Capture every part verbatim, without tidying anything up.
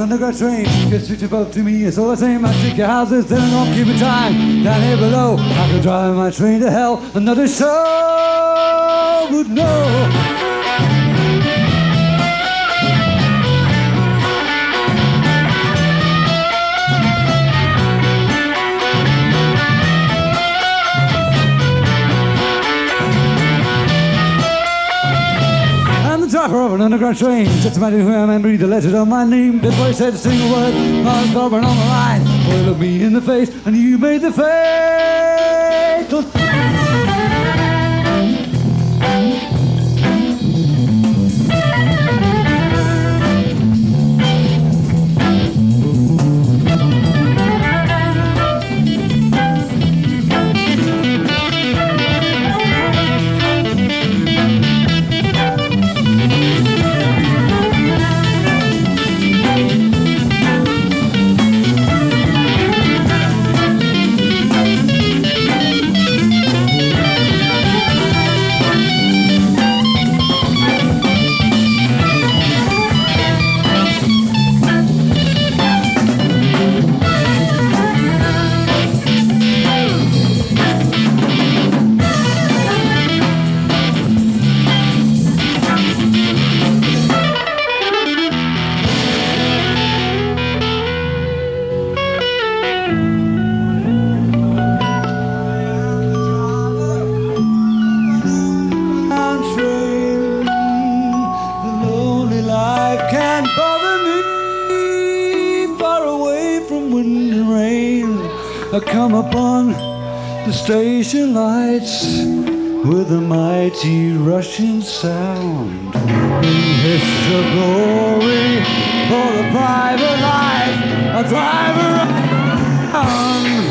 underground train gets switched above to me. So I say, my stick your houses, then I don't keep it time. Down here below, I could drive my train to hell. Another soul would know. Driver of an underground train, just imagine who I am and read the letters on my name. Before I said a single word, I was carbon on the line. Boy, look me in the face, and you made the fatal. I come upon the station lights with a mighty rushing sound. In hiss of glory for the private life, a driver around.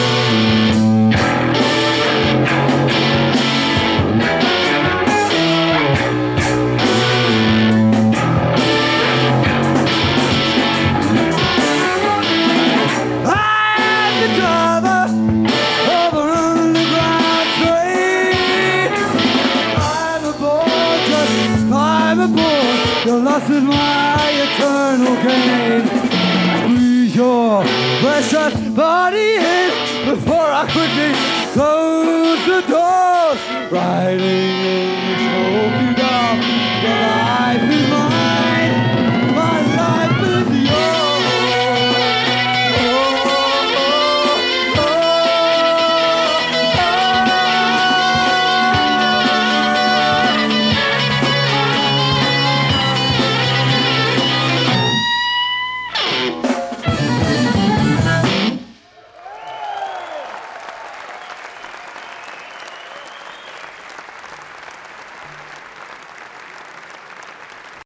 Your loss is my eternal gain. Squeeze your precious body in before I quickly close the doors. Riding in the smoky dark.